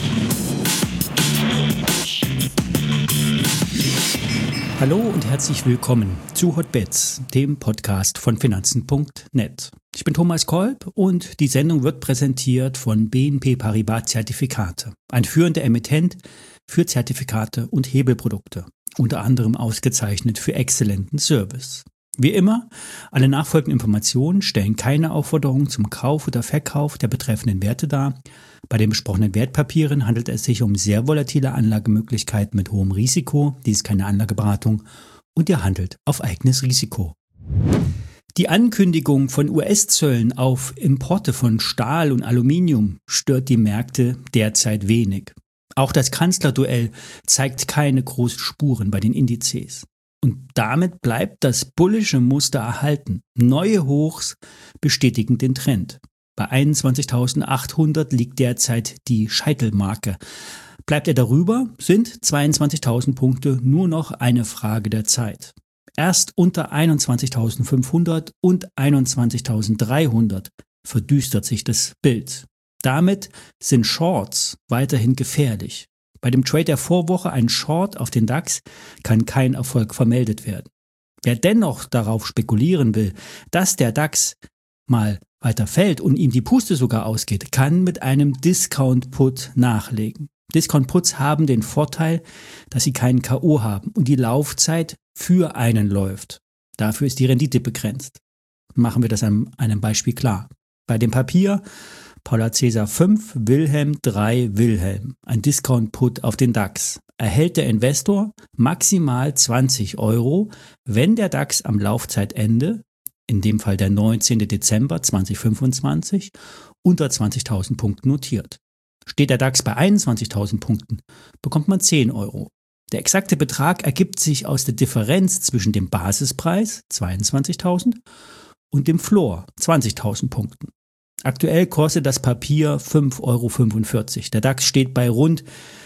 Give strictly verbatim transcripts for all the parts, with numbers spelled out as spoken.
Hallo und herzlich willkommen zu Hotbets, dem Podcast von Finanzen Punkt net. Ich bin Thomas Kolb und die Sendung wird präsentiert von B N P Paribas Zertifikate, ein führender Emittent für Zertifikate und Hebelprodukte, unter anderem ausgezeichnet für exzellenten Service. Wie immer, alle nachfolgenden Informationen stellen keine Aufforderung zum Kauf oder Verkauf der betreffenden Werte dar. Bei den besprochenen Wertpapieren handelt es sich um sehr volatile Anlagemöglichkeiten mit hohem Risiko. Dies ist keine Anlageberatung und ihr handelt auf eigenes Risiko. Die Ankündigung von U S-Zöllen auf Importe von Stahl und Aluminium stört die Märkte derzeit wenig. Auch das Kanzlerduell zeigt keine großen Spuren bei den Indizes. Und damit bleibt das bullische Muster erhalten. Neue Hochs bestätigen den Trend. Bei einundzwanzigtausendachthundert liegt derzeit die Scheitelmarke. Bleibt er darüber, sind zweiundzwanzigtausend Punkte nur noch eine Frage der Zeit. Erst unter einundzwanzigtausendfünfhundert und einundzwanzigtausenddreihundert verdüstert sich das Bild. Damit sind Shorts weiterhin gefährlich. Bei dem Trade der Vorwoche, ein Short auf den DAX, kann kein Erfolg vermeldet werden. Wer dennoch darauf spekulieren will, dass der DAX mal weiter fällt und ihm die Puste sogar ausgeht, kann mit einem Discount-Put nachlegen. Discount-Puts haben den Vorteil, dass sie keinen K O haben und die Laufzeit für einen läuft. Dafür ist die Rendite begrenzt. Machen wir das an einem Beispiel klar. Bei dem Papier Paula Cäsar fünf, Wilhelm drei, Wilhelm, ein Discount-Put auf den DAX, erhält der Investor maximal zwanzig Euro, wenn der DAX am Laufzeitende, in dem Fall der neunzehnten Dezember zweitausendfünfundzwanzig, unter zwanzigtausend Punkten notiert. Steht der DAX bei einundzwanzigtausend Punkten, bekommt man zehn Euro. Der exakte Betrag ergibt sich aus der Differenz zwischen dem Basispreis, zweiundzwanzigtausend, und dem Floor, zwanzigtausend Punkten. Aktuell kostet das Papier fünf Euro fünfundvierzig. Der DAX steht bei rund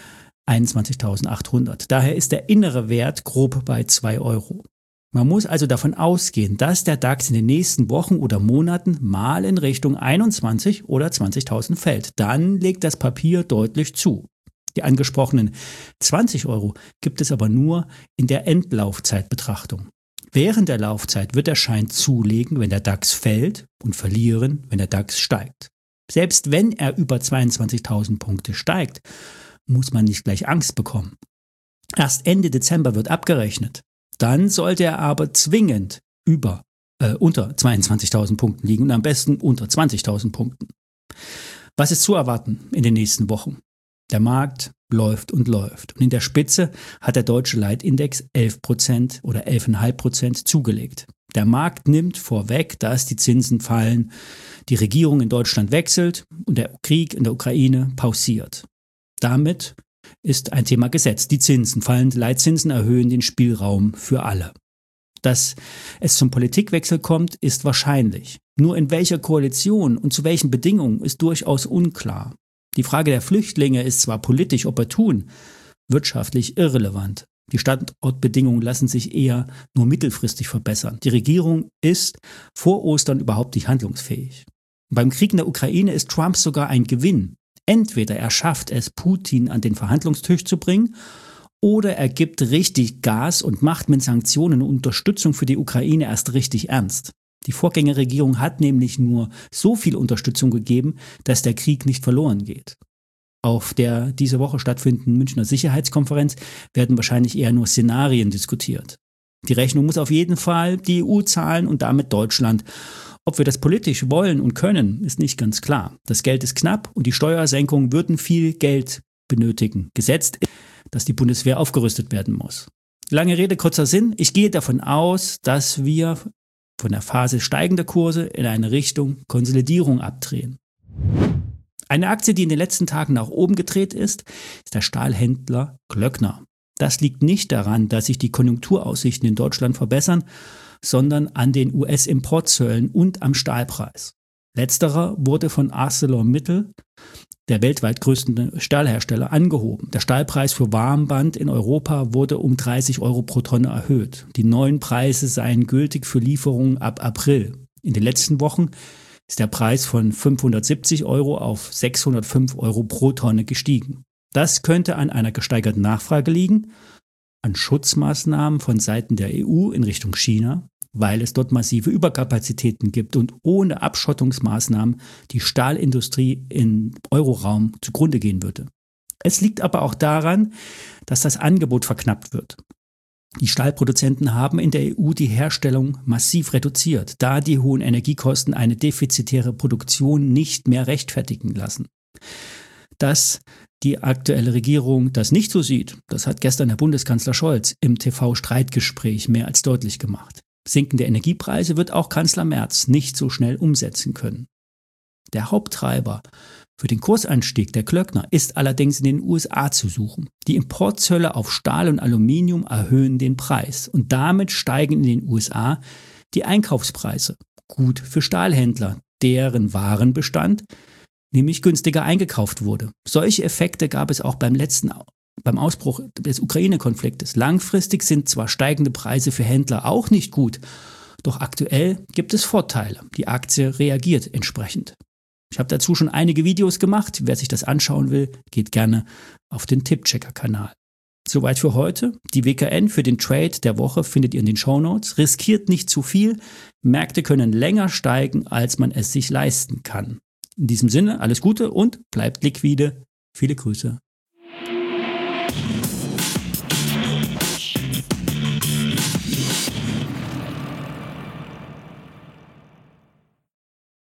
einundzwanzigtausendachthundert. Daher ist der innere Wert grob bei zwei Euro. Man muss also davon ausgehen, dass der DAX in den nächsten Wochen oder Monaten mal in Richtung einundzwanzig oder zwanzigtausend fällt. Dann legt das Papier deutlich zu. Die angesprochenen zwanzig Euro gibt es aber nur in der Endlaufzeitbetrachtung. Während der Laufzeit wird der Schein zulegen, wenn der DAX fällt, und verlieren, wenn der DAX steigt. Selbst wenn er über zweiundzwanzigtausend Punkte steigt, muss man nicht gleich Angst bekommen. Erst Ende Dezember wird abgerechnet. Dann sollte er aber zwingend über, äh, unter zweiundzwanzigtausend Punkten liegen und am besten unter zwanzigtausend Punkten. Was ist zu erwarten in den nächsten Wochen? Der Markt läuft und läuft. Und in der Spitze hat der deutsche Leitindex elf Prozent oder elf Komma fünf Prozent zugelegt. Der Markt nimmt vorweg, dass die Zinsen fallen, die Regierung in Deutschland wechselt und der Krieg in der Ukraine pausiert. Damit ist ein Thema gesetzt. Die Zinsen fallen, die Leitzinsen erhöhen den Spielraum für alle. Dass es zum Politikwechsel kommt, ist wahrscheinlich. Nur in welcher Koalition und zu welchen Bedingungen ist durchaus unklar. Die Frage der Flüchtlinge ist zwar politisch opportun, wirtschaftlich irrelevant. Die Standortbedingungen lassen sich eher nur mittelfristig verbessern. Die Regierung ist vor Ostern überhaupt nicht handlungsfähig. Beim Krieg in der Ukraine ist Trump sogar ein Gewinn. Entweder er schafft es, Putin an den Verhandlungstisch zu bringen, oder er gibt richtig Gas und macht mit Sanktionen und Unterstützung für die Ukraine erst richtig ernst. Die Vorgängerregierung hat nämlich nur so viel Unterstützung gegeben, dass der Krieg nicht verloren geht. Auf der diese Woche stattfindenden Münchner Sicherheitskonferenz werden wahrscheinlich eher nur Szenarien diskutiert. Die Rechnung muss auf jeden Fall die E U zahlen und damit Deutschland. Ob wir das politisch wollen und können, ist nicht ganz klar. Das Geld ist knapp und die Steuersenkungen würden viel Geld benötigen. Gesetzt ist, dass die Bundeswehr aufgerüstet werden muss. Lange Rede, kurzer Sinn. Ich gehe davon aus, dass wir von der Phase steigender Kurse in eine Richtung Konsolidierung abdrehen. Eine Aktie, die in den letzten Tagen nach oben gedreht ist, ist der Stahlhändler Klöckner. Das liegt nicht daran, dass sich die Konjunkturaussichten in Deutschland verbessern, sondern an den U S-Importzöllen und am Stahlpreis. Letzterer wurde von ArcelorMittal, der weltweit größten Stahlhersteller, angehoben. Der Stahlpreis für Warmband in Europa wurde um dreißig Euro pro Tonne erhöht. Die neuen Preise seien gültig für Lieferungen ab April. In den letzten Wochen ist der Preis von fünfhundertsiebzig Euro auf sechshundertfünf Euro pro Tonne gestiegen. Das könnte an einer gesteigerten Nachfrage liegen, an Schutzmaßnahmen von Seiten der E U in Richtung China, weil es dort massive Überkapazitäten gibt und ohne Abschottungsmaßnahmen die Stahlindustrie im Euroraum zugrunde gehen würde. Es liegt aber auch daran, dass das Angebot verknappt wird. Die Stahlproduzenten haben in der E U die Herstellung massiv reduziert, da die hohen Energiekosten eine defizitäre Produktion nicht mehr rechtfertigen lassen. Dass die aktuelle Regierung das nicht so sieht, das hat gestern Herr Bundeskanzler Scholz im T V-Streitgespräch mehr als deutlich gemacht. Sinkende Energiepreise wird auch Kanzler Merz nicht so schnell umsetzen können. Der Haupttreiber für den Kursanstieg der Klöckner ist allerdings in den U S A zu suchen. Die Importzölle auf Stahl und Aluminium erhöhen den Preis und damit steigen in den U S A die Einkaufspreise. Gut für Stahlhändler, deren Warenbestand nämlich günstiger eingekauft wurde. Solche Effekte gab es auch beim letzten beim Ausbruch des Ukraine-Konfliktes. Langfristig sind zwar steigende Preise für Händler auch nicht gut, doch aktuell gibt es Vorteile. Die Aktie reagiert entsprechend. Ich habe dazu schon einige Videos gemacht. Wer sich das anschauen will, geht gerne auf den Tippchecker-Kanal. Soweit für heute. Die W K N für den Trade der Woche findet ihr in den Shownotes. Riskiert nicht zu viel. Märkte können länger steigen, als man es sich leisten kann. In diesem Sinne, alles Gute und bleibt liquide. Viele Grüße.